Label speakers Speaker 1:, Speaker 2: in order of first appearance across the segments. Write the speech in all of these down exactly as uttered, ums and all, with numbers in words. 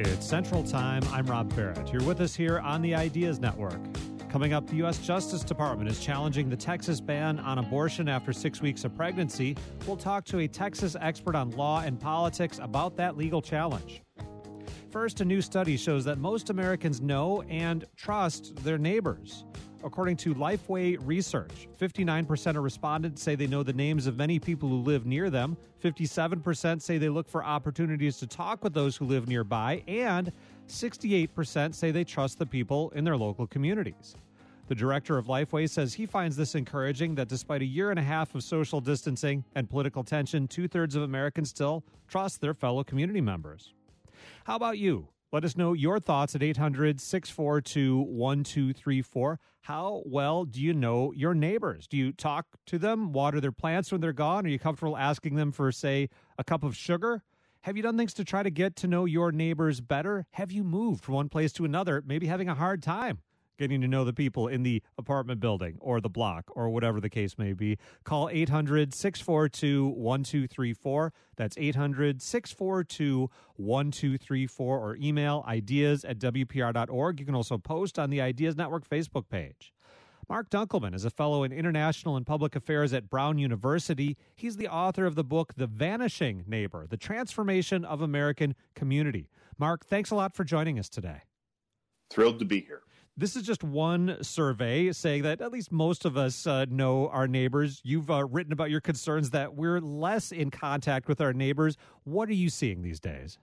Speaker 1: It's Central Time. I'm Rob Barrett. You're with us here on the Ideas Network. Coming up, the U S Justice Department is challenging the Texas ban on abortion after six weeks of pregnancy. We'll talk to a Texas expert on law and politics about that legal challenge. First, a new study shows that most Americans know and trust their neighbors. According to Lifeway Research, fifty-nine percent of respondents say they know the names of many people who live near them, fifty-seven percent say they look for opportunities to talk with those who live nearby, and sixty-eight percent say they trust the people in their local communities. The director of Lifeway says he finds this encouraging that despite a year and a half of social distancing and political tension, two-thirds of Americans still trust their fellow community members. How about you? Let us know your thoughts at eight hundred, six four two, one two three four. How well do you know your neighbors? Do you talk to them, water their plants when they're gone? Are you comfortable asking them for, say, a cup of sugar? Have you done things to try to get to know your neighbors better? Have you moved from one place to another, maybe having a hard time getting to know the people in the apartment building or the block or whatever the case may be? Call eight hundred, six four two, one two three four. That's eight hundred, six four two, one two three four, or email ideas at w p r dot org. You can also post on the Ideas Network Facebook page. Mark Dunkelman is a fellow in international and public affairs at Brown University. He's the author of the book, The Vanishing Neighbor, The Transformation of American Community. Mark, thanks a lot for joining us today.
Speaker 2: Thrilled to be here.
Speaker 1: This is just one survey saying that at least most of us uh, know our neighbors. You've uh, written about your concerns that we're less in contact with our neighbors. What are you seeing these days?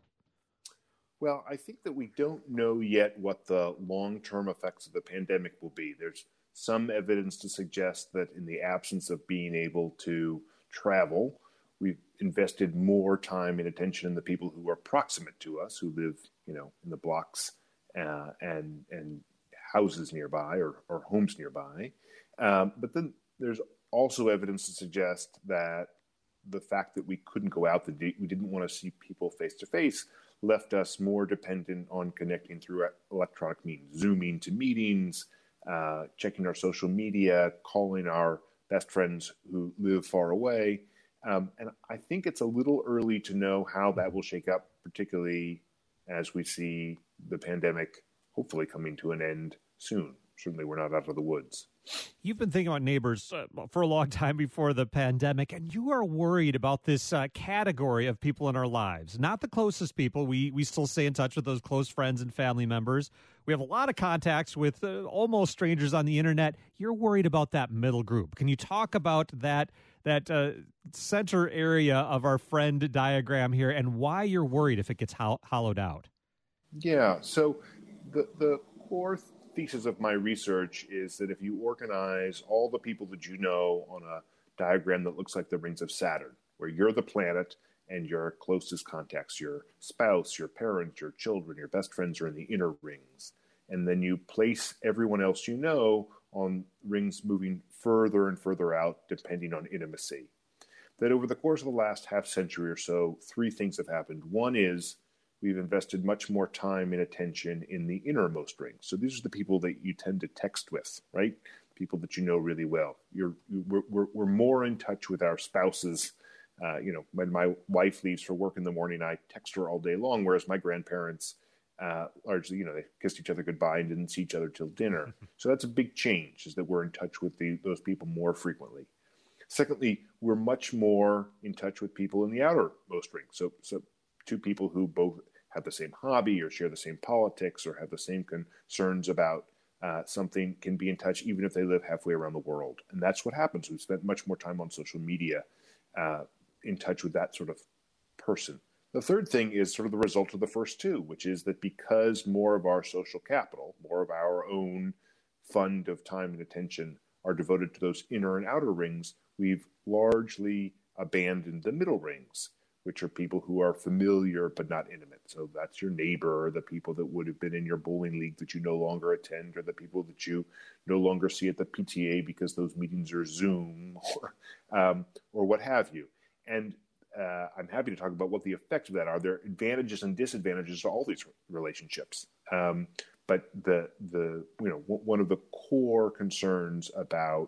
Speaker 2: Well, I think that we don't know yet what the long-term effects of the pandemic will be. There's some evidence to suggest that in the absence of being able to travel, we've invested more time and attention in the people who are proximate to us, who live, you know, in the blocks uh, and and houses nearby or, or homes nearby. Um, but then there's also evidence to suggest that the fact that we couldn't go out, that we didn't want to see people face to face, left us more dependent on connecting through electronic means, Zooming to meetings, uh, checking our social media, calling our best friends who live far away. Um, and I think it's a little early to know how that will shake up, particularly as we see the pandemic hopefully coming to an end soon. Certainly we're not out of the woods.
Speaker 1: You've been thinking about neighbors uh, for a long time before the pandemic, and you are worried about this uh, category of people in our lives. Not the closest people. We we still stay in touch with those close friends and family members. We have a lot of contacts with uh, almost strangers on the internet. You're worried about that middle group. Can you talk about that that uh, center area of our friend diagram here and why you're worried if it gets ho- hollowed out?
Speaker 2: Yeah, so the the core thesis of my research is that if you organize all the people that you know on a diagram that looks like the rings of Saturn, where you're the planet and your closest contacts, your spouse, your parents, your children, your best friends are in the inner rings, and then you place everyone else you know on rings moving further and further out depending on intimacy, that over the course of the last half century or so, three things have happened. One is we've invested much more time and attention in the innermost rings. So these are the people that you tend to text with, right? People that you know really well. You're, we're, we're, we're more in touch with our spouses. Uh, you know, when my wife leaves for work in the morning, I text her all day long, whereas my grandparents uh, largely, you know, they kissed each other goodbye and didn't see each other till dinner. So that's a big change, is that we're in touch with the, those people more frequently. Secondly, we're much more in touch with people in the outermost ring. So, so two people who both have the same hobby or share the same politics or have the same concerns about uh, something can be in touch even if they live halfway around the world. And that's what happens. We've spent much more time on social media uh, in touch with that sort of person. The third thing is sort of the result of the first two, which is that because more of our social capital, more of our own fund of time and attention are devoted to those inner and outer rings, we've largely abandoned the middle rings, which are people who are familiar but not intimate. So that's your neighbor, or the people that would have been in your bowling league that you no longer attend, or the people that you no longer see at the P T A because those meetings are Zoom, or um, or what have you. And uh, I'm happy to talk about what the effects of that are. There are advantages and disadvantages to all these relationships. Um, but the the you know w- one of the core concerns about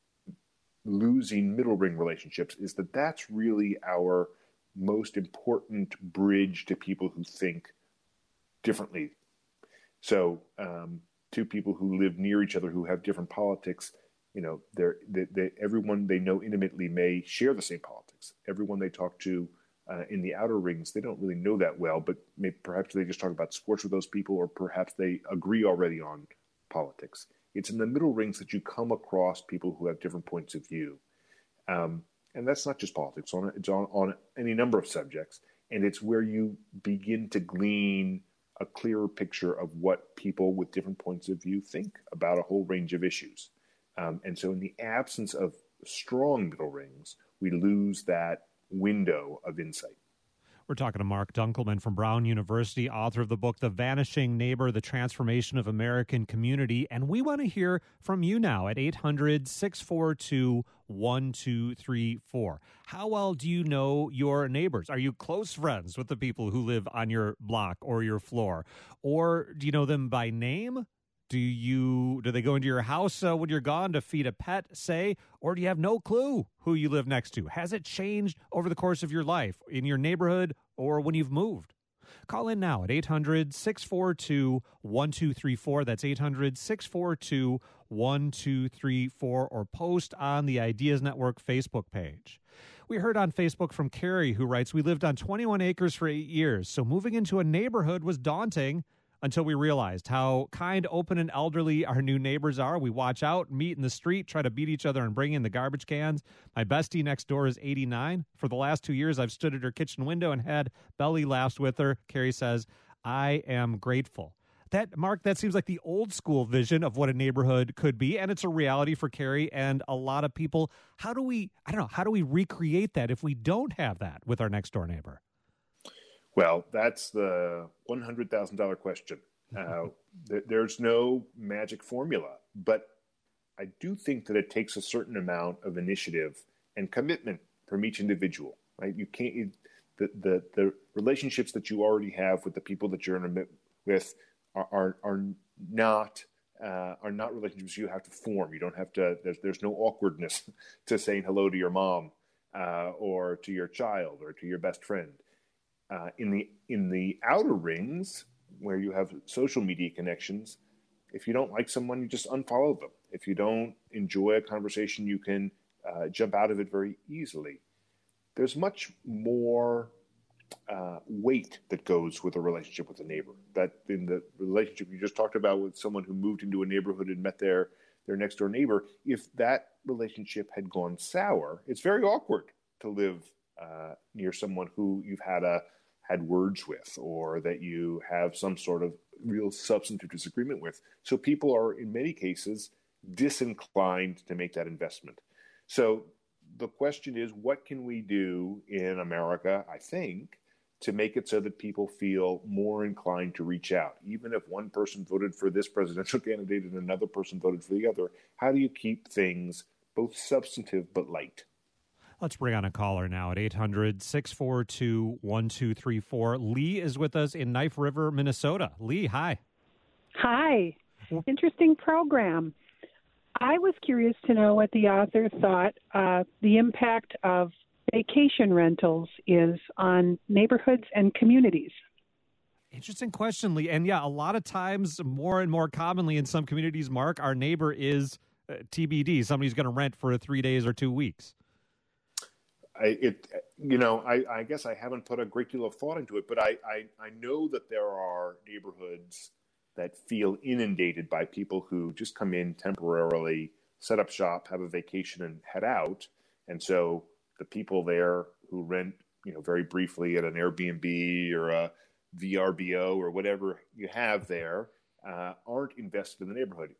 Speaker 2: losing middle ring relationships is that that's really our most important bridge to people who think differently. So um, two people who live near each other who have different politics, you know, they're, they, they, everyone they know intimately may share the same politics. Everyone they talk to uh, in the outer rings, they don't really know that well, but maybe, perhaps they just talk about sports with those people, or perhaps they agree already on politics. It's in the middle rings that you come across people who have different points of view. Um, and that's not just politics, on it's on, on any number of subjects. And it's where you begin to glean a clearer picture of what people with different points of view think about a whole range of issues. Um, and so in the absence of strong middle rings, we lose that window of insight.
Speaker 1: We're talking to Mark Dunkelman from Brown University, author of the book, The Vanishing Neighbor, The Transformation of American Community. And we want to hear from you now at eight hundred, six four two, one two three four. How well do you know your neighbors? Are you close friends with the people who live on your block or your floor? Or do you know them by name? Do you do they go into your house uh, when you're gone to feed a pet, say, or do you have no clue who you live next to? Has it changed over the course of your life, in your neighborhood, or when you've moved? Call in now at eight hundred, six four two, one two three four. That's eight hundred, six four two, one two three four, or post on the Ideas Network Facebook page. We heard on Facebook from Carrie, who writes, "We lived on twenty-one acres for eight years, so moving into a neighborhood was daunting until we realized how kind, open, and elderly our new neighbors are. We watch out, meet in the street, try to beat each other, and bring in the garbage cans. My bestie next door is eighty-nine. For the last two years, I've stood at her kitchen window and had belly laughs with her." Carrie says, "I am grateful." That, Mark, that seems like the old school vision of what a neighborhood could be, and it's a reality for Carrie and a lot of people. How do we, I don't know, how do we recreate that if we don't have that with our next door neighbor?
Speaker 2: Well, that's the one hundred thousand dollars question. Uh, th- there's no magic formula, but I do think that it takes a certain amount of initiative and commitment from each individual, right? You can't, you, the, the, the relationships that you already have with the people that you're in a, with are, are, are not, uh, are not relationships you have to form. You don't have to, there's, there's no awkwardness to saying hello to your mom, uh, or to your child or to your best friend. Uh, in the in the outer rings, where you have social media connections, if you don't like someone, you just unfollow them. If you don't enjoy a conversation, you can uh, jump out of it very easily. There's much more uh, weight that goes with a relationship with a neighbor. That in the relationship you just talked about with someone who moved into a neighborhood and met their, their next door neighbor, if that relationship had gone sour, it's very awkward to live uh, near someone who you've had a had words with, or that you have some sort of real substantive disagreement with. So people are, in many cases, disinclined to make that investment. So the question is, what can we do in America, I think, to make it so that people feel more inclined to reach out? Even if one person voted for this presidential candidate and another person voted for the other, how do you keep things both substantive but light?
Speaker 1: Let's bring on a caller now at eight hundred, six four two, one two three four. Lee is with us in Knife River, Minnesota. Lee, hi.
Speaker 3: Hi. Interesting program. I was curious to know what the author thought uh, the impact of vacation rentals is on neighborhoods and communities.
Speaker 1: Interesting question, Lee. And yeah, a lot of times, more and more commonly in some communities, Mark, our neighbor is uh, T B D. Somebody's going to rent for three days or two weeks.
Speaker 2: I, it, you know, I, I guess I haven't put a great deal of thought into it, but I, I, I know that there are neighborhoods that feel inundated by people who just come in temporarily, set up shop, have a vacation, and head out. And so the people there who rent, you know, very briefly at an Airbnb or a V R B O or whatever you have there, uh, aren't invested in the neighborhood.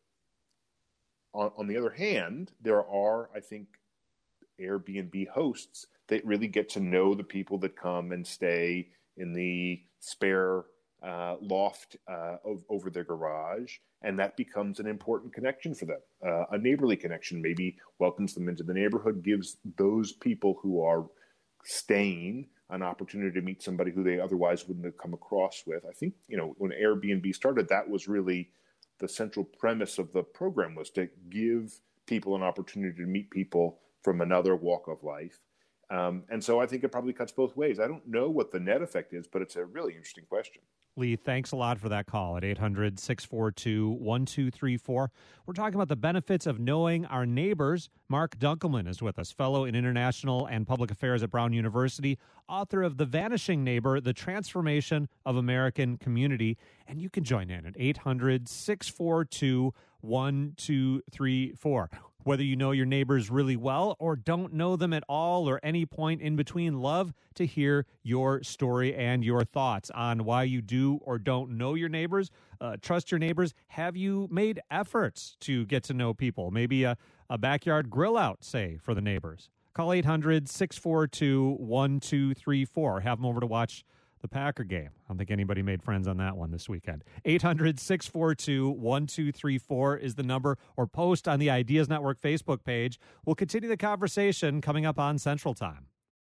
Speaker 2: On, on the other hand, there are, I think, Airbnb hosts that really get to know the people that come and stay in the spare uh, loft uh, of, over their garage, and that becomes an important connection for them. Uh, a neighborly connection maybe welcomes them into the neighborhood, gives those people who are staying an opportunity to meet somebody who they otherwise wouldn't have come across with. I think, you know, when Airbnb started, that was really the central premise of the program, was to give people an opportunity to meet people from another walk of life. Um, and so I think it probably cuts both ways. I don't know what the net effect is, but it's a really interesting question.
Speaker 1: Lee, thanks a lot for that call at eight hundred, six four two, one two three four. We're talking about the benefits of knowing our neighbors. Mark Dunkelman is with us, fellow in international and public affairs at Brown University, author of The Vanishing Neighbor, The Transformation of American Community. And you can join in at eight hundred, six four two, one two three four. Whether you know your neighbors really well or don't know them at all or any point in between, love to hear your story and your thoughts on why you do or don't know your neighbors. Uh, trust your neighbors. Have you made efforts to get to know people? Maybe a, a backyard grill out, say, for the neighbors. Call eight hundred, six four two, one two three four. Have them over to watch the Packer game. I don't think anybody made friends on that one this weekend. eight hundred, six four two, one two three four is the number, or post on the Ideas Network Facebook page. We'll continue the conversation coming up on Central Time.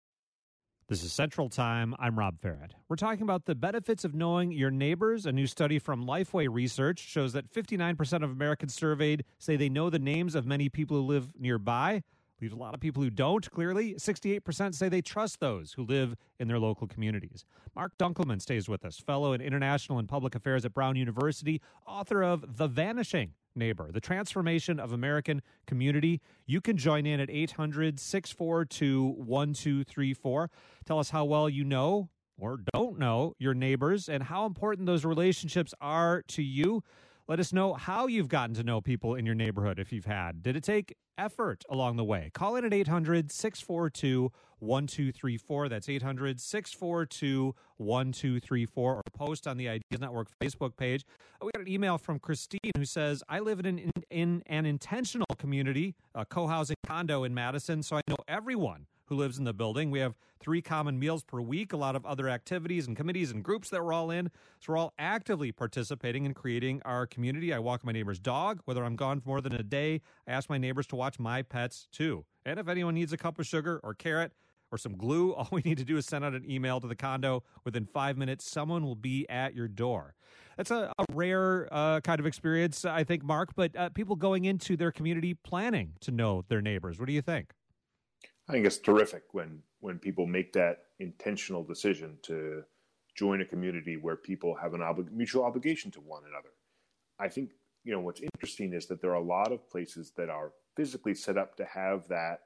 Speaker 1: This is Central Time. I'm Rob Farrett. We're talking about the benefits of knowing your neighbors. A new study from Lifeway Research shows that fifty-nine percent of Americans surveyed say they know the names of many people who live nearby. Leaves a lot of people who don't, clearly. sixty-eight percent say they trust those who live in their local communities. Mark Dunkelman stays with us, fellow in international and public affairs at Brown University, author of The Vanishing Neighbor, The Transformation of American Community. You can join in at eight hundred, six four two, one two three four. Tell us how well you know or don't know your neighbors and how important those relationships are to you. Let us know how you've gotten to know people in your neighborhood, if you've had. Did it take effort along the way? Call in at eight hundred, six four two, one two three four. That's eight hundred, six four two, one two three four. Or post on the Ideas Network Facebook page. We got an email from Christine who says, I live in an, in, in an intentional community, a co-housing condo in Madison, so I know everyone who lives in the building. We have three common meals per week, a lot of other activities and committees and groups that we're all in. So we're all actively participating in creating our community. I walk my neighbor's dog. Whether I'm gone for more than a day, I ask my neighbors to watch my pets too. And if anyone needs a cup of sugar or carrot or some glue, all we need to do is send out an email to the condo. Within five minutes, someone will be at your door. That's a, a rare uh, kind of experience, I think, Mark, but uh, people going into their community planning to know their neighbors. What do you think?
Speaker 2: I think it's terrific when when people make that intentional decision to join a community where people have an obli- mutual obligation to one another. I think, you know, what's interesting is that there are a lot of places that are physically set up to have that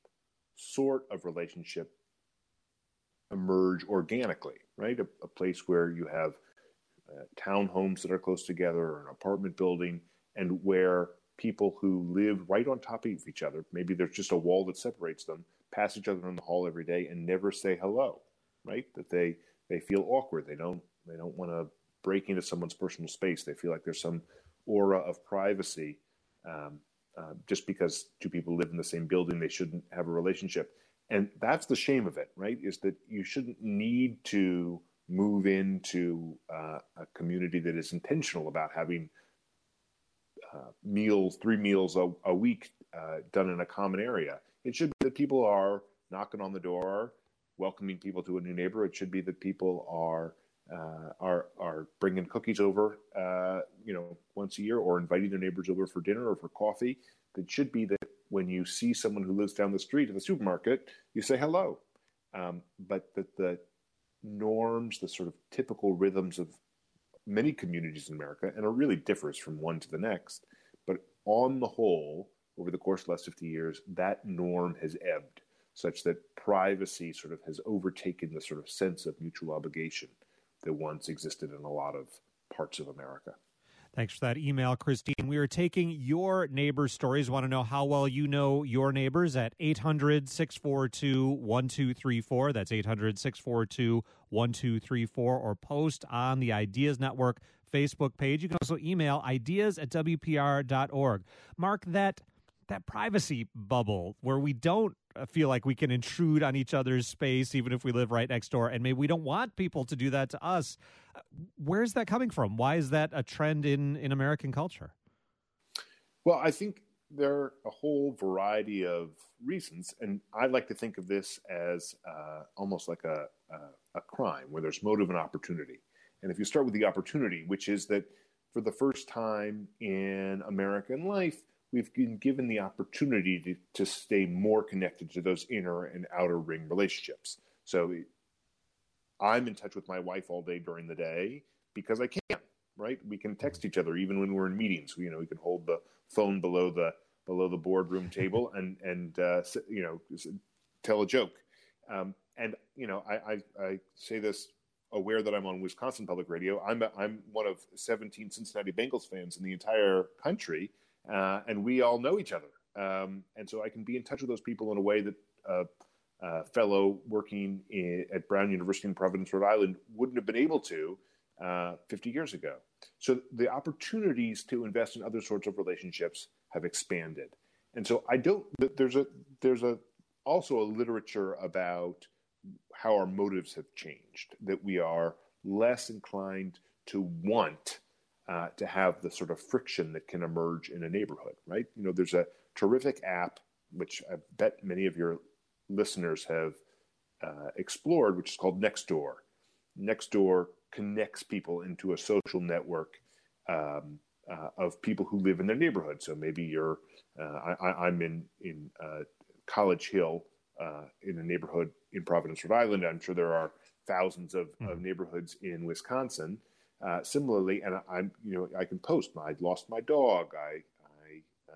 Speaker 2: sort of relationship emerge organically, right? A, a place where you have uh, townhomes that are close together, or an apartment building, and where people who live right on top of each other, maybe there's just a wall that separates them, pass each other in the hall every day and never say hello, right? That they they feel awkward. They don't they don't want to break into someone's personal space. They feel like there's some aura of privacy. Um, uh, just because two people live in the same building, they shouldn't have a relationship. And that's the shame of it, right? Is that you shouldn't need to move into uh, a community that is intentional about having Uh, meals, three meals a, a week uh, done in a common area. It should be that people are knocking on the door, welcoming people to a new neighbor. It should be that people are uh, are are bringing cookies over, uh, you know, once a year, or inviting their neighbors over for dinner or for coffee. It should be that when you see someone who lives down the street at the supermarket, you say hello. Um, but that the norms, the sort of typical rhythms of many communities in America, and it really differs from one to the next, but on the whole, over the course of the last fifty years, that norm has ebbed such that privacy sort of has overtaken the sort of sense of mutual obligation that once existed in a lot of parts of America.
Speaker 1: Thanks for that email, Christine. We are taking your neighbor stories. Want to know how well you know your neighbors at eight hundred, six four two, one two three four. That's eight hundred, six four two, one two three four. Or post on the Ideas Network Facebook page. You can also email ideas at w p r dot org. Mark, that that privacy bubble where we don't feel like we can intrude on each other's space, even if we live right next door, and maybe we don't want people to do that to us. Where's that coming from? Why is that a trend in, in American culture?
Speaker 2: Well, I think there are a whole variety of reasons, and I like to think of this as uh, almost like a, a, a crime where there's motive and opportunity. And if you start with the opportunity, which is that for the first time in American life, we've been given the opportunity to, to stay more connected to those inner and outer ring relationships. So I'm in touch with my wife all day during the day because I can, right? We can text each other even when we're in meetings. You know, we can hold the phone below the below the boardroom table and and uh, you know tell a joke. Um, and you know, I, I, I say this aware that I'm on Wisconsin Public Radio. I'm a, I'm one of seventeen Cincinnati Bengals fans in the entire country, uh, and we all know each other. Um, and so I can be in touch with those people in a way that uh, uh, fellow working in, at Brown University in Providence, Rhode Island, wouldn't have been able to uh, fifty years ago. So the opportunities to invest in other sorts of relationships have expanded. And so I don't. There's a there's a also a literature about how our motives have changed. That we are less inclined to want uh, to have the sort of friction that can emerge in a neighborhood. Right? You know, there's a terrific app which I bet many of your listeners have uh, explored, which is called Nextdoor. Nextdoor connects people into a social network um, uh, of people who live in their neighborhood. So maybe you're, uh, I, I'm in in uh, College Hill uh, in a neighborhood in Providence, Rhode Island. I'm sure there are thousands of, mm. of neighborhoods in Wisconsin. Uh, similarly, and I, I'm, you know, I can post. I lost my dog. I, I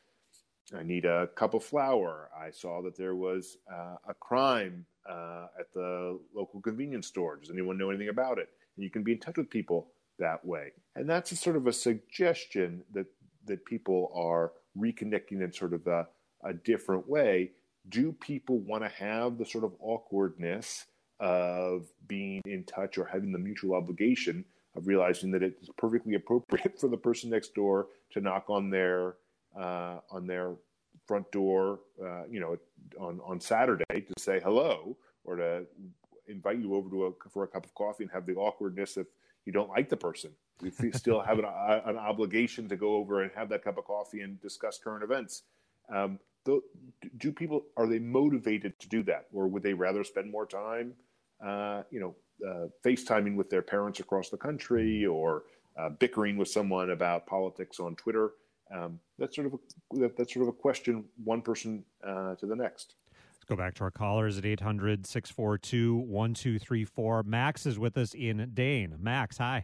Speaker 2: I need a cup of flour. I saw that there was uh, a crime uh, at the local convenience store. Does anyone know anything about it? And you can be in touch with people that way. And that's a sort of a suggestion that that people are reconnecting in sort of a, a different way. Do people want to have the sort of awkwardness of being in touch or having the mutual obligation of realizing that it's perfectly appropriate for the person next door to knock on their Uh, on their front door, uh, you know, on, on Saturday to say hello or to invite you over to a, for a cup of coffee and have the awkwardness if you don't like the person. We still have an, uh, an obligation to go over and have that cup of coffee and discuss current events. Um, do, do people, are they motivated to do that? Or would they rather spend more time, uh, you know, uh, FaceTiming with their parents across the country or uh, bickering with someone about politics on Twitter? Um, that's sort of a, that's sort of a question, one person uh, to the next.
Speaker 1: Let's go back to our callers at eight hundred, six four two, one two three four. Max is with us in Dane. Max, hi.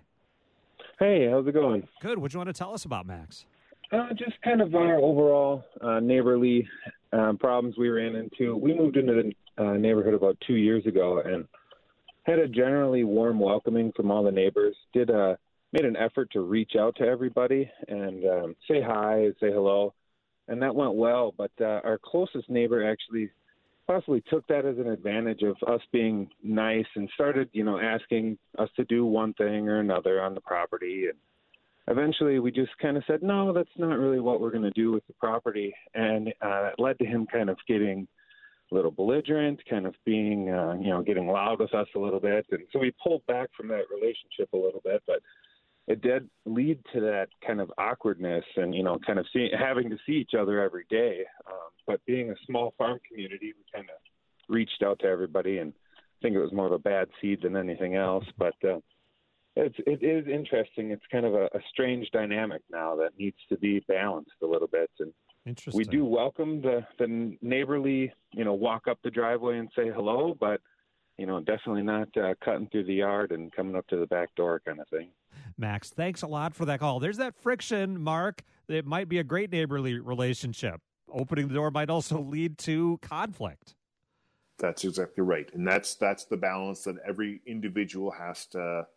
Speaker 4: Hey, how's it going?
Speaker 1: Good. What do you want to tell us about, Max?
Speaker 4: Uh, just kind of our overall uh, neighborly um, problems we ran into. We moved into the uh, neighborhood about two years ago and had a generally warm welcoming from all the neighbors. Did a made an effort to reach out to everybody and um, say hi, say hello, and that went well. But uh, our closest neighbor actually possibly took that as an advantage of us being nice and started, you know, asking us to do one thing or another on the property. And eventually we just kind of said, no, that's not really what we're going to do with the property. And uh, it led to him kind of getting a little belligerent, kind of being, uh, you know, getting loud with us a little bit. And so we pulled back from that relationship a little bit, but it did lead to that kind of awkwardness and, you know, kind of see, having to see each other every day. Um, but being a small farm community, we kind of reached out to everybody, and I think it was more of a bad seed than anything else. But uh, it's, it is interesting. It's kind of a, a strange dynamic now that needs to be balanced a little bit. And
Speaker 1: Interesting.
Speaker 4: We do welcome the, the neighborly, you know, walk up the driveway and say hello, but, you know, definitely not uh, cutting through the yard and coming up to the back door kind of thing.
Speaker 1: Max, thanks a lot for that call. There's that friction, Mark. It might be a great neighborly relationship. Opening the door might also lead to conflict.
Speaker 2: That's exactly right. And that's that's the balance that every individual has to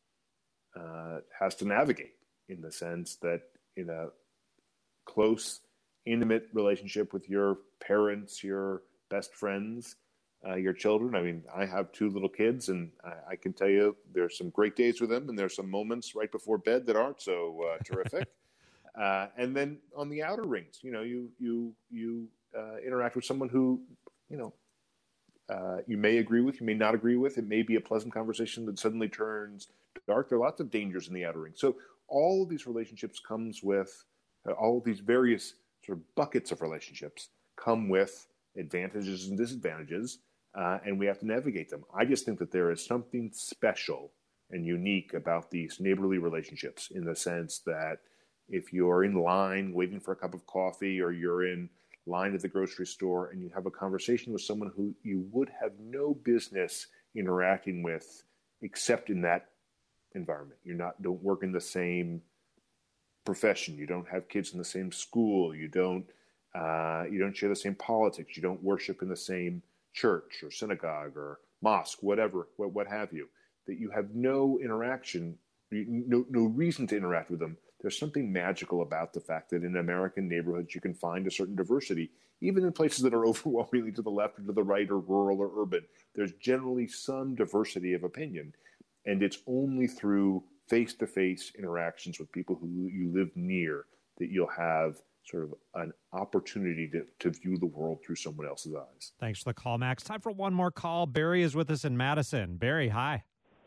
Speaker 2: uh, has to navigate, in the sense that in a close, intimate relationship with your parents, your best friends, Uh, your children. I mean, I have two little kids, and I, I can tell you there's some great days with them, and there's some moments right before bed that aren't so uh, terrific. uh, and then on the outer rings, you know, you you you uh, interact with someone who, you know, uh, you may agree with, you may not agree with. It may be a pleasant conversation that suddenly turns dark. There are lots of dangers in the outer ring. So all of these relationships comes with uh, all of these various sort of buckets of relationships come with advantages and disadvantages. Uh, and we have to navigate them. I just think that there is something special and unique about these neighborly relationships, in the sense that if you're in line waiting for a cup of coffee, or you're in line at the grocery store and you have a conversation with someone who you would have no business interacting with except in that environment. You're not, don't work in the same profession. You don't have kids in the same school. You don't, uh, you don't share the same politics. You don't worship in the same church or synagogue or mosque, whatever, what, what have you, that you have no interaction, no, no reason to interact with them. There's something magical about the fact that in American neighborhoods, you can find a certain diversity, even in places that are overwhelmingly to the left or to the right or rural or urban. There's generally some diversity of opinion. And it's only through face-to-face interactions with people who you live near that you'll have sort of an opportunity to, to view the world through someone else's eyes.
Speaker 1: Thanks for the call, Max. Time for one more call. Barry is with us in Madison. Barry, hi.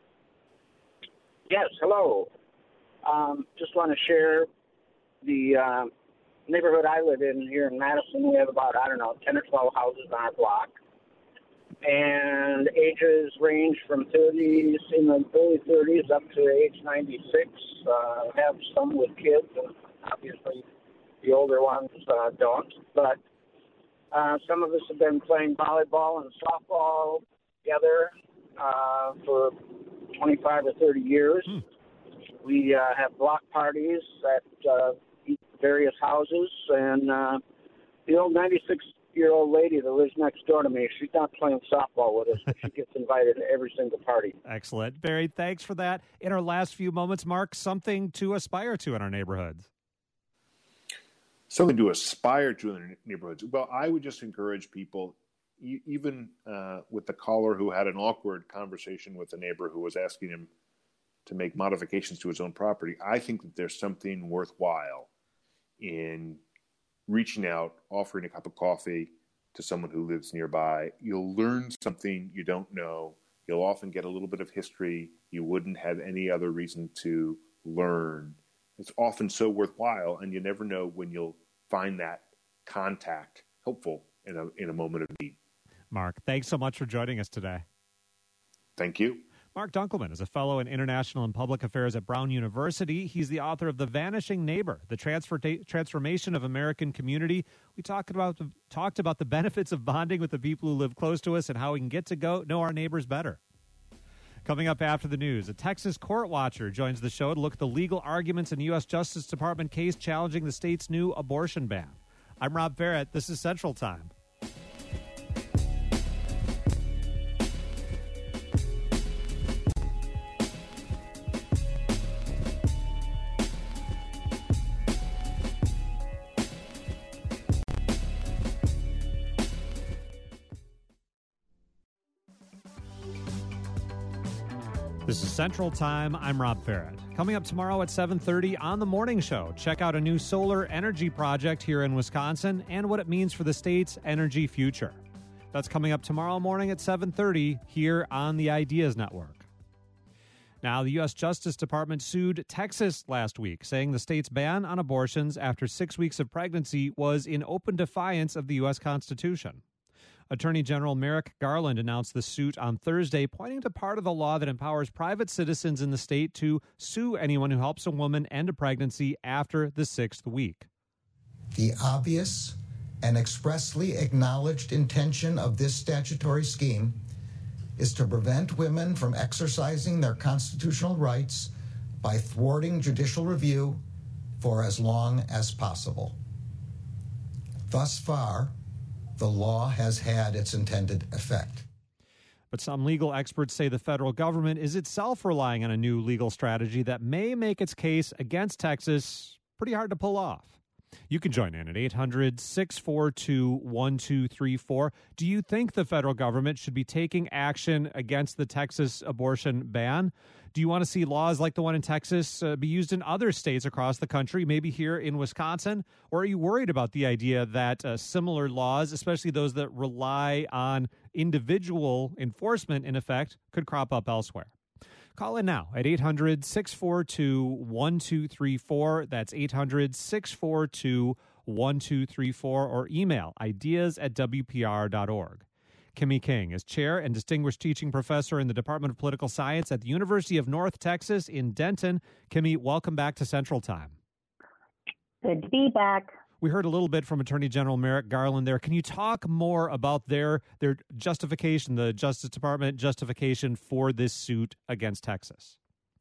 Speaker 5: Yes, hello. Um, just want to share the uh, neighborhood I live in here in Madison. We have about, I don't know, ten or twelve houses on our block. And ages range from thirties, in the early thirties, up to age ninety-six. Uh, have some with kids, and obviously the older ones uh, don't. But uh, some of us have been playing volleyball and softball together uh, for twenty-five or thirty years. Hmm. We uh, have block parties at uh, various houses, and uh, the old ninety-six-year-old lady that lives next door to me, she's not playing softball with us, but she gets invited to every single party.
Speaker 1: Excellent. Barry, thanks for that. In our last few moments, Mark, something to aspire to in our neighborhoods.
Speaker 2: Something to aspire to in our neighborhoods. Well, I would just encourage people, even uh, with the caller who had an awkward conversation with a neighbor who was asking him to make modifications to his own property, I think that there's something worthwhile in reaching out, offering a cup of coffee to someone who lives nearby. You'll learn something you don't know. You'll often get a little bit of history you wouldn't have any other reason to learn. It's often so worthwhile, and you never know when you'll find that contact helpful in a in a moment of need.
Speaker 1: Mark, thanks so much for joining us today.
Speaker 2: Thank you.
Speaker 1: Mark Dunkelman is a fellow in international and public affairs at Brown University. He's the author of The Vanishing Neighbor, the transfer transformation of American community. We talked about the, talked about the benefits of bonding with the people who live close to us and how we can get to go know our neighbors better. Coming up after the news, a Texas court watcher joins the show to look at the legal arguments in the U S Justice Department case challenging the state's new abortion ban. I'm Rob Barrett. This is Central Time. This is Central Time. I'm Rob Barrett. Coming up tomorrow at seven thirty on The Morning Show, check out a new solar energy project here in Wisconsin and what it means for the state's energy future. That's coming up tomorrow morning at seven thirty here on the Ideas Network. Now, the U S Justice Department sued Texas last week, saying the state's ban on abortions after six weeks of pregnancy was in open defiance of the U S Constitution. Attorney General Merrick Garland announced the suit on Thursday, pointing to part of the law that empowers private citizens in the state to sue anyone who helps a woman end a pregnancy after the sixth week.
Speaker 6: The obvious and expressly acknowledged intention of this statutory scheme is to prevent women from exercising their constitutional rights by thwarting judicial review for as long as possible. Thus far, the law has had its intended effect.
Speaker 1: But some legal experts say the federal government is itself relying on a new legal strategy that may make its case against Texas pretty hard to pull off. You can join in at eight hundred, six four two, one two three four. Do you think the federal government should be taking action against the Texas abortion ban? Do you want to see laws like the one in Texas uh, be used in other states across the country, maybe here in Wisconsin? Or are you worried about the idea that uh, similar laws, especially those that rely on individual enforcement, in effect, could crop up elsewhere? Call in now at eight hundred, six four two, one two three four. That's eight hundred, six four two, one two three four, or email ideas at w p r dot org. Kimmy King is chair and distinguished teaching professor in the Department of Political Science at the University of North Texas in Denton. Kimmy, welcome back to Central Time.
Speaker 7: Good to be back.
Speaker 1: We heard a little bit from Attorney General Merrick Garland there. Can you talk more about their their justification, the Justice Department justification for this suit against Texas?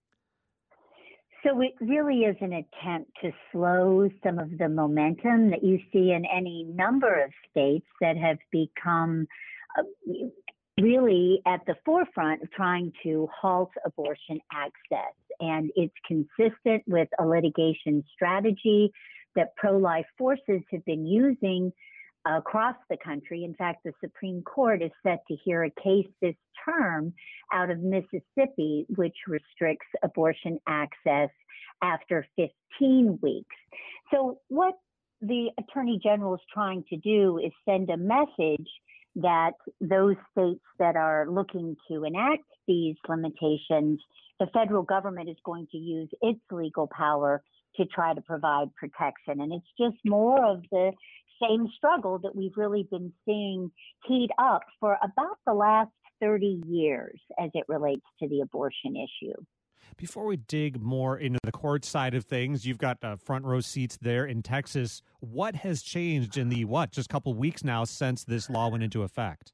Speaker 7: So it really is an attempt to slow some of the momentum that you see in any number of states that have become uh, really at the forefront of trying to halt abortion access. And it's consistent with a litigation strategy that pro-life forces have been using across the country. In fact, the Supreme Court is set to hear a case this term out of Mississippi, which restricts abortion access after fifteen weeks. So what the Attorney General is trying to do is send a message that those states that are looking to enact these limitations, the federal government is going to use its legal power to try to provide protection. And it's just more of the same struggle that we've really been seeing heat up for about the last thirty years as it relates to the abortion issue.
Speaker 1: Before we dig more into the court side of things, you've got uh, front row seats there in Texas. What has changed in the, what, just a couple of weeks now since this law went into effect?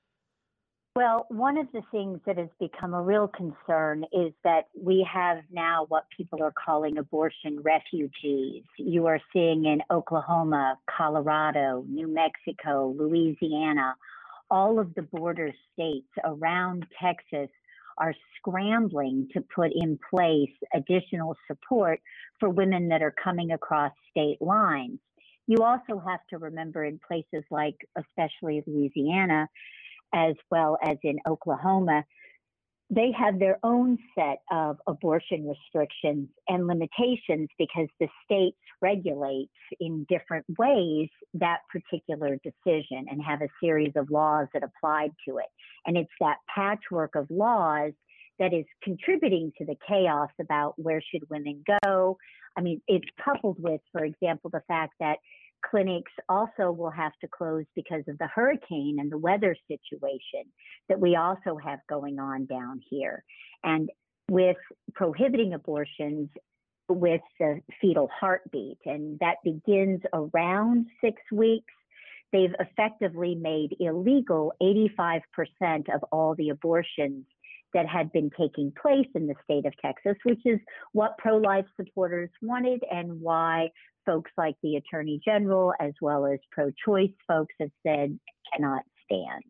Speaker 7: Well, one of the things that has become a real concern is that we have now what people are calling abortion refugees. You are seeing in Oklahoma, Colorado, New Mexico, Louisiana, all of the border states around Texas are scrambling to put in place additional support for women that are coming across state lines. You also have to remember in places like, especially Louisiana, as well as in Oklahoma, they have their own set of abortion restrictions and limitations because the states regulate in different ways that particular decision and have a series of laws that apply to it. And it's that patchwork of laws that is contributing to the chaos about where should women go. I mean, it's coupled with, for example, the fact that clinics also will have to close because of the hurricane and the weather situation that we also have going on down here. And with prohibiting abortions with the fetal heartbeat, and that begins around six weeks, they've effectively made illegal eighty-five percent of all the abortions that had been taking place in the state of Texas, which is what pro-life supporters wanted and why folks like the Attorney General, as well as pro-choice folks, have said cannot stand.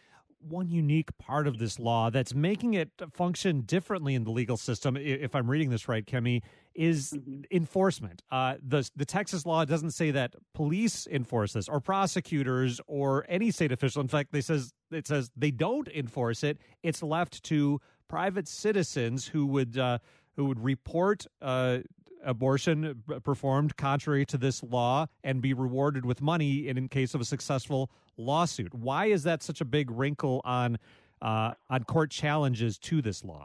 Speaker 1: One unique part of this law that's making it function differently in the legal system, if I'm reading this right, Kemi, is mm-hmm. enforcement. Uh, the, the Texas law doesn't say that police enforce this or prosecutors or any state official. In fact, they says it says they don't enforce it. It's left to private citizens who would uh, who would report uh, abortion performed contrary to this law and be rewarded with money in, in case of a successful lawsuit. Why is that such a big wrinkle on uh, on court challenges to this law?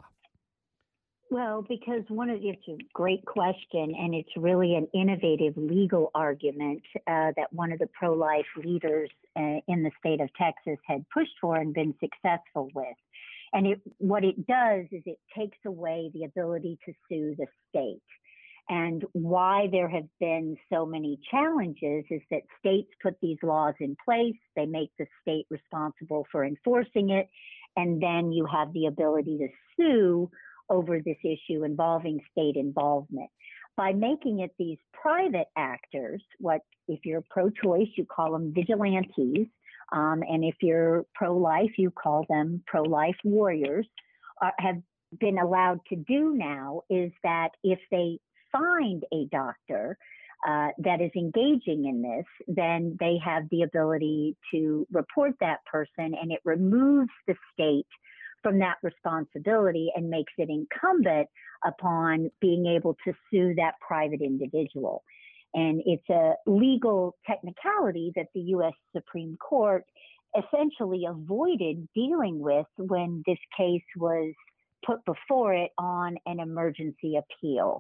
Speaker 7: Well, because one of it's a great question, and it's really an innovative legal argument uh, that one of the pro-life leaders uh, in the state of Texas had pushed for and been successful with. And it, what it does is it takes away the ability to sue the state. And why there have been so many challenges is that states put these laws in place, they make the state responsible for enforcing it, and then you have the ability to sue over this issue involving state involvement. By making it these private actors, what if you're pro-choice, you call them vigilantes, um, and if you're pro-life, you call them pro-life warriors, uh, have been allowed to do now is that if they find a doctor uh, that is engaging in this, then they have the ability to report that person, and it removes the state from that responsibility and makes it incumbent upon being able to sue that private individual. And it's a legal technicality that the U S Supreme Court essentially avoided dealing with when this case was put before it on an emergency appeal.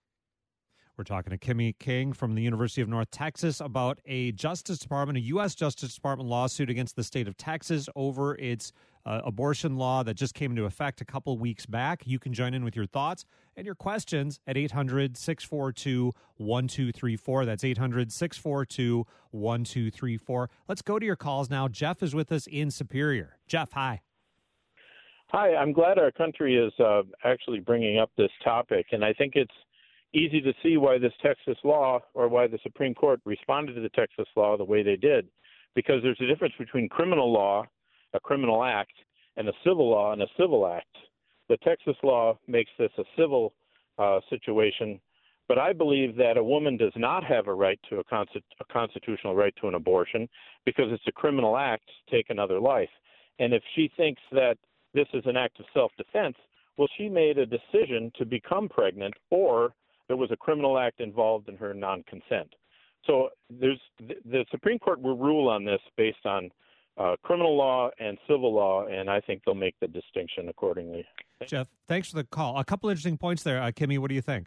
Speaker 1: We're talking to Kemi King from the University of North Texas about a Justice Department, a U S Justice Department lawsuit against the state of Texas over its uh, abortion law that just came into effect a couple weeks back. You can join in with your thoughts and your questions at eight hundred, six four two, one two three four. That's eight hundred, six four two, one two three four. Let's go to your calls now. Jeff is with us in Superior. Jeff, hi.
Speaker 8: Hi, I'm glad our country is uh, actually bringing up this topic, and I think it's easy to see why this Texas law, or why the Supreme Court responded to the Texas law the way they did, because there's a difference between criminal law, a criminal act, and a civil law and a civil act. The Texas law makes this a civil uh, situation, but I believe that a woman does not have a right to a, consti- a constitutional right to an abortion because it's a criminal act to take another life. And if she thinks that this is an act of self-defense, well, she made a decision to become pregnant, or there was a criminal act involved in her non-consent. So there's the Supreme Court will rule on this based on uh, criminal law and civil law, and I think they'll make the distinction accordingly.
Speaker 1: Jeff, thanks for the call. A couple interesting points there. Uh, Kimmy, what do you think?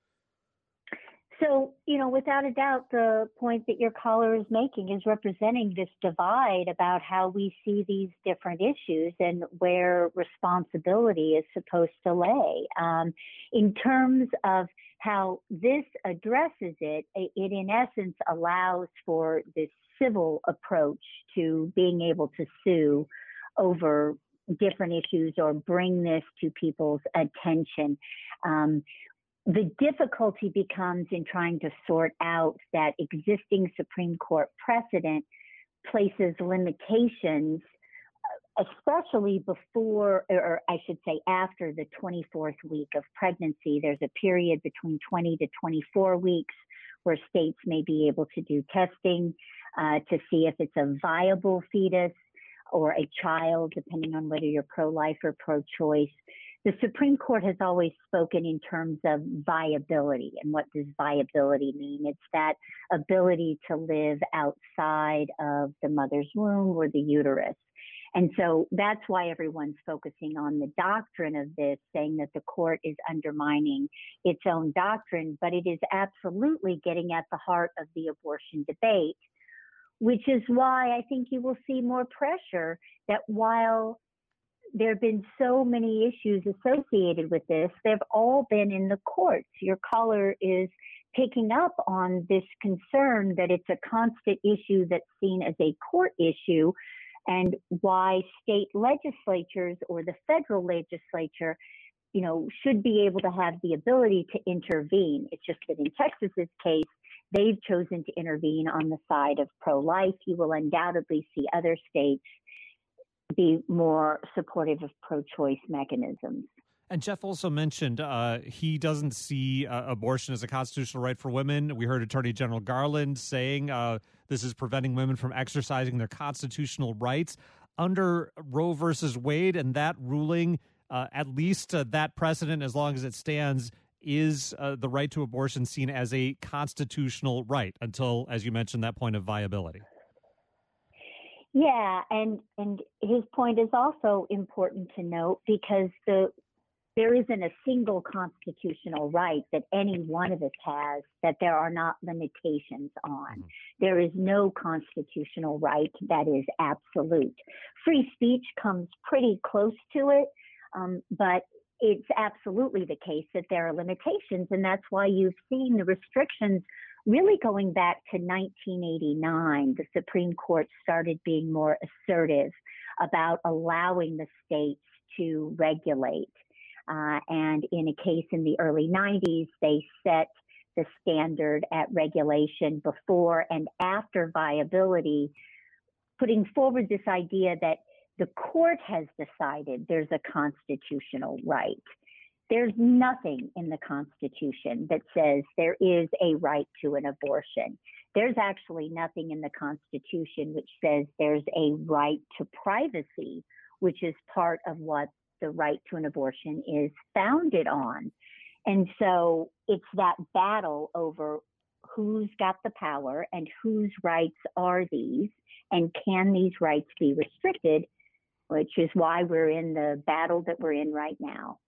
Speaker 7: So, you know, without a doubt, the point that your caller is making is representing this divide about how we see these different issues and where responsibility is supposed to lay. Um, in terms of how this addresses it, it in essence allows for this civil approach to being able to sue over different issues or bring this to people's attention. Um, The difficulty becomes in trying to sort out that existing Supreme Court precedent places limitations, especially before, or I should say after the twenty-fourth week of pregnancy. There's a period between twenty to twenty-four weeks where states may be able to do testing uh, to see if it's a viable fetus or a child, depending on whether you're pro-life or pro-choice. The Supreme Court has always spoken in terms of viability. And what does viability mean? It's that ability to live outside of the mother's womb or the uterus. And so that's why everyone's focusing on the doctrine of this, saying that the court is undermining its own doctrine, but it is absolutely getting at the heart of the abortion debate, which is why I think you will see more pressure that while there have been so many issues associated with this, they've all been in the courts. Your caller is picking up on this concern that it's a constant issue that's seen as a court issue, and why state legislatures or the federal legislature, you know, should be able to have the ability to intervene. It's just that in Texas's case, they've chosen to intervene on the side of pro-life. You will undoubtedly see other states be more supportive of pro-choice mechanisms.
Speaker 1: And Jeff also mentioned uh, he doesn't see uh, abortion as a constitutional right for women. We heard Attorney General Garland saying uh, this is preventing women from exercising their constitutional rights. Under Roe versus Wade and that ruling, uh, at least uh, that precedent, as long as it stands, is uh, the right to abortion seen as a constitutional right until, as you mentioned, that point of viability.
Speaker 7: Yeah, and and his point is also important to note because the there isn't a single constitutional right that any one of us has that there are not limitations on. Mm-hmm. There is no constitutional right that is absolute. Free speech comes pretty close to it, um, but it's absolutely the case that there are limitations, and that's why you've seen the restrictions really going back to nineteen eighty-nine. The Supreme Court started being more assertive about allowing the states to regulate. Uh, and in a case in the early nineties, they set the standard at regulation before and after viability, putting forward this idea that the court has decided there's a constitutional right. There's nothing in the Constitution that says there is a right to an abortion. There's actually nothing in the Constitution which says there's a right to privacy, which is part of what the right to an abortion is founded on. And so it's that battle over who's got the power and whose rights are these, and can these rights be restricted, which is why we're in the battle that we're in right now.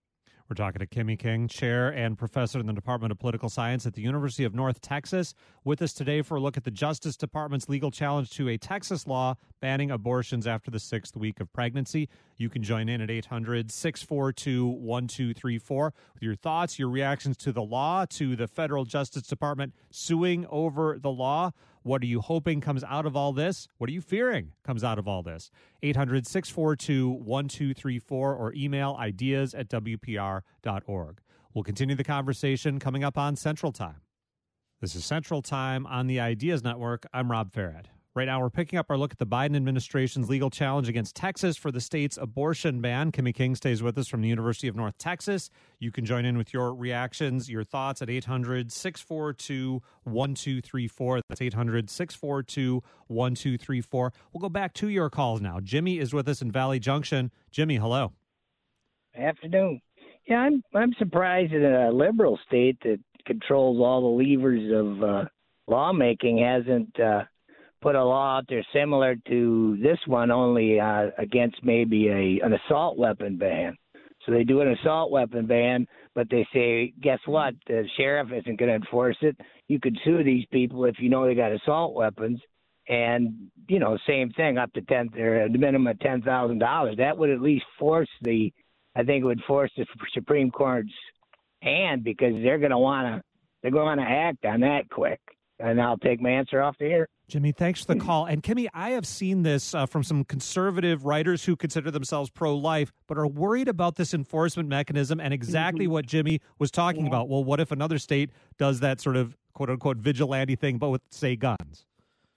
Speaker 1: We're talking to Kimmy King, chair and professor in the Department of Political Science at the University of North Texas, with us today for a look at the Justice Department's legal challenge to a Texas law banning abortions after the sixth week of pregnancy. You can join in at eight hundred, six four two, one two three four with your thoughts, your reactions to the law, to the federal Justice Department suing over the law. What are you hoping comes out of all this? What are you fearing comes out of all this? eight hundred, six four two, one two three four or email ideas at w p r dot org. We'll continue the conversation coming up on Central Time. This is Central Time on the Ideas Network. I'm Rob Farrett. Right now, we're picking up our look at the Biden administration's legal challenge against Texas for the state's abortion ban. Kimmy King stays with us from the University of North Texas. You can join in with your reactions, your thoughts at eight hundred, six four two, one two three four. That's eight hundred, six four two, one two three four. We'll go back to your calls now. Jimmy is with us in Valley Junction. Jimmy, hello.
Speaker 9: Afternoon. Yeah, I'm I'm surprised that a liberal state that controls all the levers of uh, lawmaking hasn't uh, put a law out there similar to this one, only uh, against maybe a an assault weapon ban. So they do an assault weapon ban, but they say, guess what? The sheriff isn't going to enforce it. You could sue these people if you know they got assault weapons, and you know, same thing up to ten or the minimum of ten thousand dollars. That would at least force the, I think it would force the Supreme Court's hand, because they're going to want to they're going to act on that quick. And I'll take my answer off the air.
Speaker 1: Jimmy, thanks for the call. And Kimmy, I have seen this uh, from some conservative writers who consider themselves pro-life, but are worried about this enforcement mechanism and exactly mm-hmm. what Jimmy was talking yeah. about. Well, what if another state does that sort of quote-unquote vigilante thing, but with, say, guns?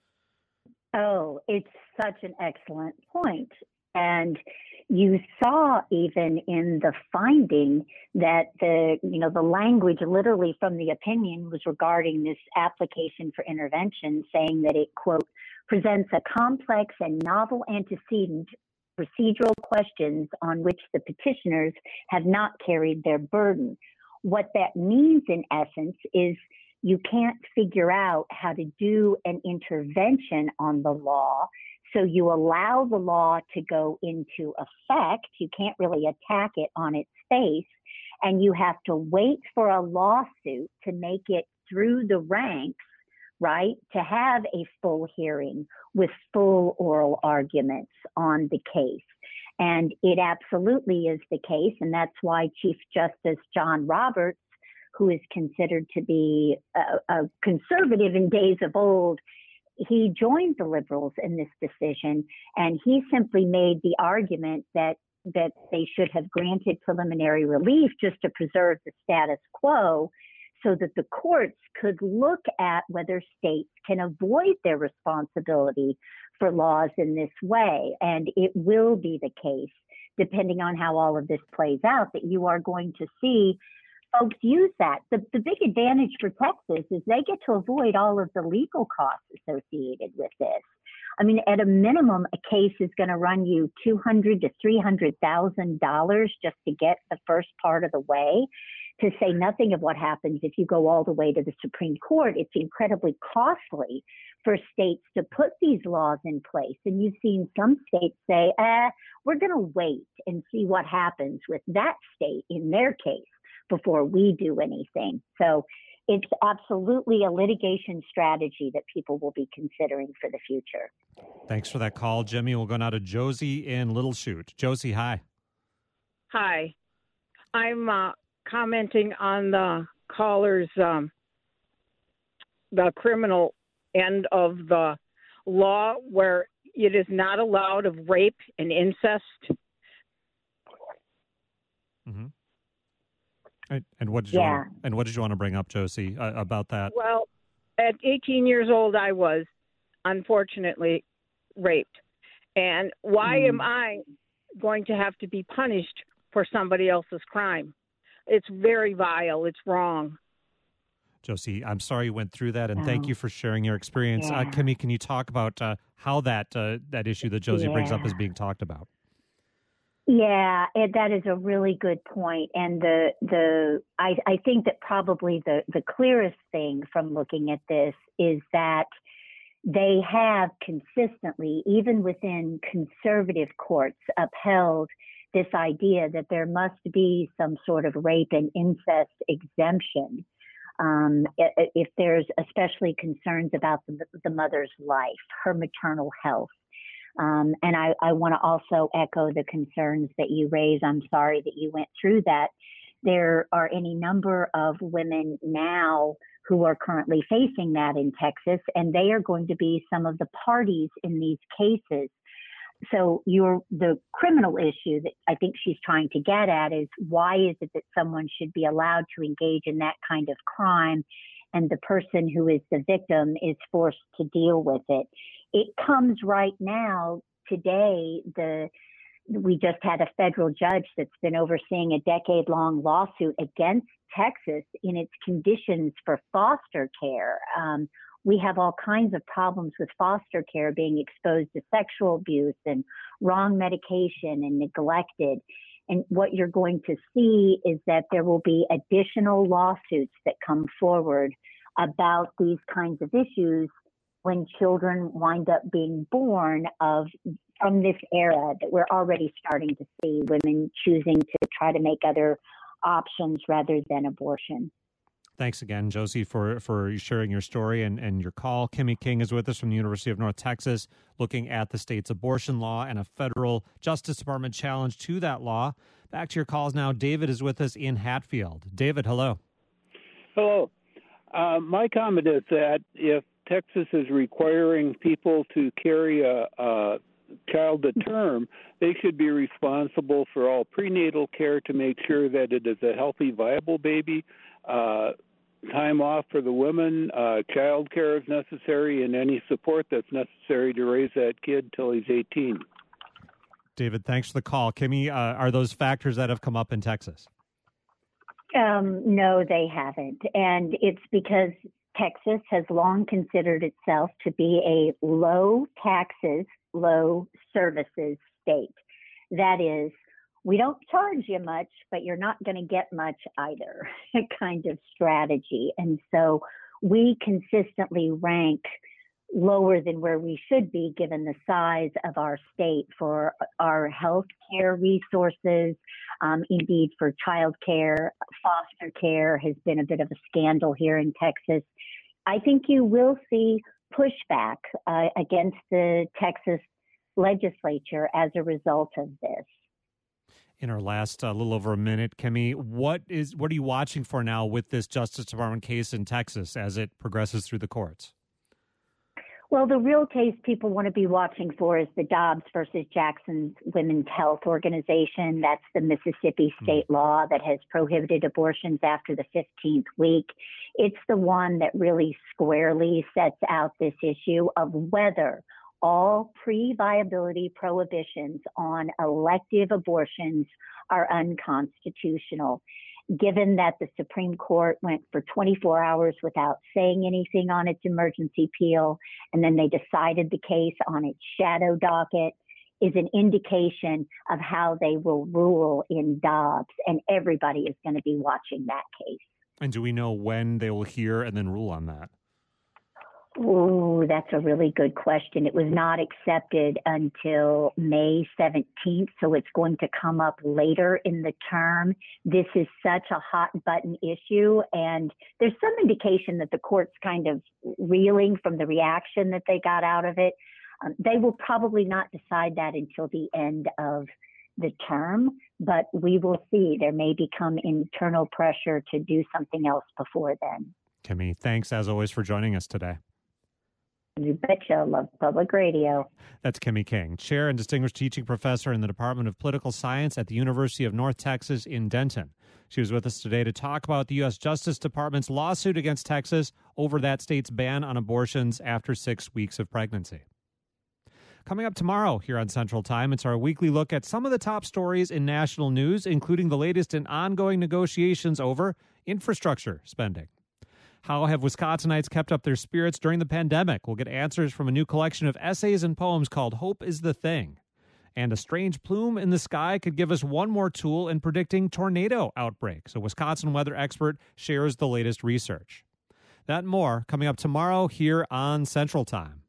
Speaker 7: Oh, it's such an excellent point. And you saw even in the finding that the, you know, the language literally from the opinion was regarding this application for intervention, saying that it, quote, presents a complex and novel antecedent procedural questions on which the petitioners have not carried their burden. What that means in essence is you can't figure out how to do an intervention on the law. So you allow the law to go into effect. You can't really attack it on its face. And you have to wait for a lawsuit to make it through the ranks, right, to have a full hearing with full oral arguments on the case. And it absolutely is the case. And that's why Chief Justice John Roberts, who is considered to be a, a conservative in days of old, he joined the liberals in this decision, and he simply made the argument that that they should have granted preliminary relief just to preserve the status quo, so that the courts could look at whether states can avoid their responsibility for laws in this way. And it will be the case, depending on how all of this plays out, that you are going to see folks use that. The, the big advantage for Texas is they get to avoid all of the legal costs associated with this. I mean, at a minimum, a case is going to run you two hundred thousand to three hundred thousand dollars just to get the first part of the way, to say nothing of what happens if you go all the way to the Supreme Court. It's incredibly costly for states to put these laws in place. And you've seen some states say, eh, we're going to wait and see what happens with that state in their case before we do anything. So it's absolutely a litigation strategy that people will be considering for the future.
Speaker 1: Thanks for that call, Jimmy. We'll go now to Josie in Little Chute. Josie, hi.
Speaker 10: Hi. I'm uh, commenting on the caller's, um, the criminal end of the law where it is not allowed of rape and incest.
Speaker 1: Mm-hmm. And what did you
Speaker 7: yeah.
Speaker 1: want, and what did you want to bring up, Josie, uh, about that?
Speaker 10: Well, at eighteen years old, I was unfortunately raped, and why mm. am I going to have to be punished for somebody else's crime? It's very vile. It's wrong.
Speaker 1: Josie, I'm sorry you went through that, and
Speaker 7: oh.
Speaker 1: thank you for sharing your experience.
Speaker 7: Yeah.
Speaker 1: Uh, Kimmy, can you talk about uh, how that uh, that issue that Josie
Speaker 7: yeah.
Speaker 1: brings up is being talked about?
Speaker 7: Yeah, it, that is a really good point. And the the I, I think that probably the, the clearest thing from looking at this is that they have consistently, even within conservative courts, upheld this idea that there must be some sort of rape and incest exemption um, if there's especially concerns about the, the mother's life, her maternal health. Um, and I, I want to also echo the concerns that you raise. I'm sorry that you went through that. There are any number of women now who are currently facing that in Texas, and they are going to be some of the parties in these cases. So your the criminal issue that I think she's trying to get at is, why is it that someone should be allowed to engage in that kind of crime and the person who is the victim is forced to deal with it? It comes right now. Today, the we just had a federal judge that's been overseeing a decade-long lawsuit against Texas in its conditions for foster care. Um, we have all kinds of problems with foster care being exposed to sexual abuse and wrong medication and neglected. And what you're going to see is that there will be additional lawsuits that come forward about these kinds of issues when children wind up being born of from this era that we're already starting to see women choosing to try to make other options rather than abortion.
Speaker 1: Thanks again, Josie, for, for sharing your story and, and your call. Kimmy King is with us from the University of North Texas, looking at the state's abortion law and a federal Justice Department challenge to that law. Back to your calls now. David is with us in Hatfield. David, hello.
Speaker 11: Hello. Uh, my comment is that if Texas is requiring people to carry a, a child to term, they should be responsible for all prenatal care to make sure that it is a healthy, viable baby. Uh, time off for the women, uh, child care is necessary, and any support that's necessary to raise that kid till he's eighteen.
Speaker 1: David, thanks for the call. Kimmy, uh, are those factors that have come up in Texas?
Speaker 7: Um, no, they haven't. And it's because Texas has long considered itself to be a low taxes, low services state. That is, we don't charge you much, but you're not going to get much either kind of strategy. And so we consistently rank lower than where we should be given the size of our state for our health care resources. Um, indeed, for child care, foster care has been a bit of a scandal here in Texas. I think you will see pushback uh, against the Texas legislature as a result of this.
Speaker 1: In our last uh, little over a minute, Kimmy, what is what are you watching for now with this Justice Department case in Texas as it progresses through the courts?
Speaker 7: Well, the real case people want to be watching for is the Dobbs versus Jackson Women's Health Organization. That's the Mississippi state mm. law that has prohibited abortions after the fifteenth week. It's the one that really squarely sets out this issue of whether all pre-viability prohibitions on elective abortions are unconstitutional. Given that the Supreme Court went for twenty-four hours without saying anything on its emergency appeal, and then they decided the case on its shadow docket, is an indication of how they will rule in Dobbs, and everybody is going to be watching that case.
Speaker 1: And do we know when they will hear and then rule on that?
Speaker 7: Oh, that's a really good question. It was not accepted until May seventeenth, so it's going to come up later in the term. This is such a hot button issue, and there's some indication that the court's kind of reeling from the reaction that they got out of it. Um, they will probably not decide that until the end of the term, but we will see. There may become internal pressure to do something else before then.
Speaker 1: Kimmy, thanks as always for joining us today.
Speaker 7: You betcha. I love public radio.
Speaker 1: That's Kimmy King, Chair and Distinguished Teaching Professor in the Department of Political Science at the University of North Texas in Denton. She was with us today to talk about the U S Justice Department's lawsuit against Texas over that state's ban on abortions after six weeks of pregnancy. Coming up tomorrow here on Central Time, it's our weekly look at some of the top stories in national news, including the latest in ongoing negotiations over infrastructure spending. How have Wisconsinites kept up their spirits during the pandemic? We'll get answers from a new collection of essays and poems called Hope is the Thing. And a strange plume in the sky could give us one more tool in predicting tornado outbreaks. A Wisconsin weather expert shares the latest research. That and more coming up tomorrow here on Central Time.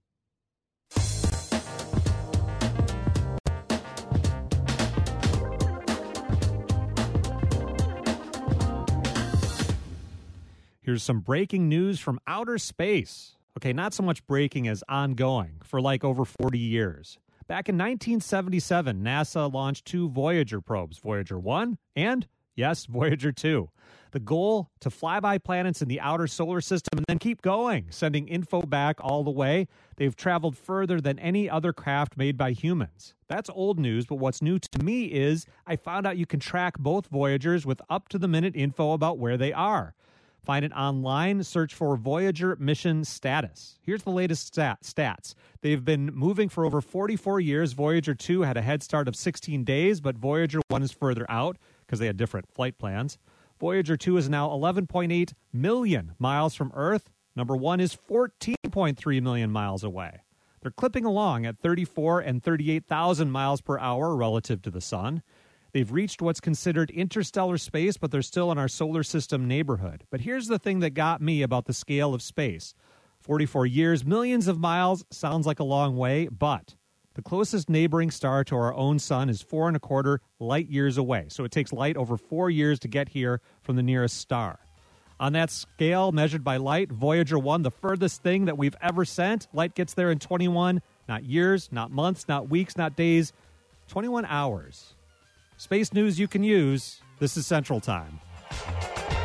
Speaker 1: Here's some breaking news from outer space. Okay, not so much breaking as ongoing for like over forty years. Back in nineteen seventy-seven, NASA launched two Voyager probes, Voyager one and, yes, Voyager two. The goal, to fly by planets in the outer solar system and then keep going, sending info back all the way. They've traveled further than any other craft made by humans. That's old news, but what's new to me is I found out you can track both Voyagers with up-to-the-minute info about where they are. Find it online. Search for Voyager mission status. Here's the latest stat, stats. They've been moving for over forty-four years. Voyager two had a head start of sixteen days, but Voyager one is further out because they had different flight plans. Voyager two is now eleven point eight million miles from Earth. Number one is fourteen point three million miles away. They're clipping along at thirty-four and thirty-eight thousand miles per hour relative to the sun. They've reached what's considered interstellar space, but they're still in our solar system neighborhood. But here's the thing that got me about the scale of space. forty-four years, millions of miles, sounds like a long way, but the closest neighboring star to our own sun is four and a quarter light years away. So it takes light over four years to get here from the nearest star. On that scale, measured by light, Voyager one, the furthest thing that we've ever sent, light gets there in twenty-one, not years, not months, not weeks, not days, twenty-one hours. Space news you can use. This is Central Time.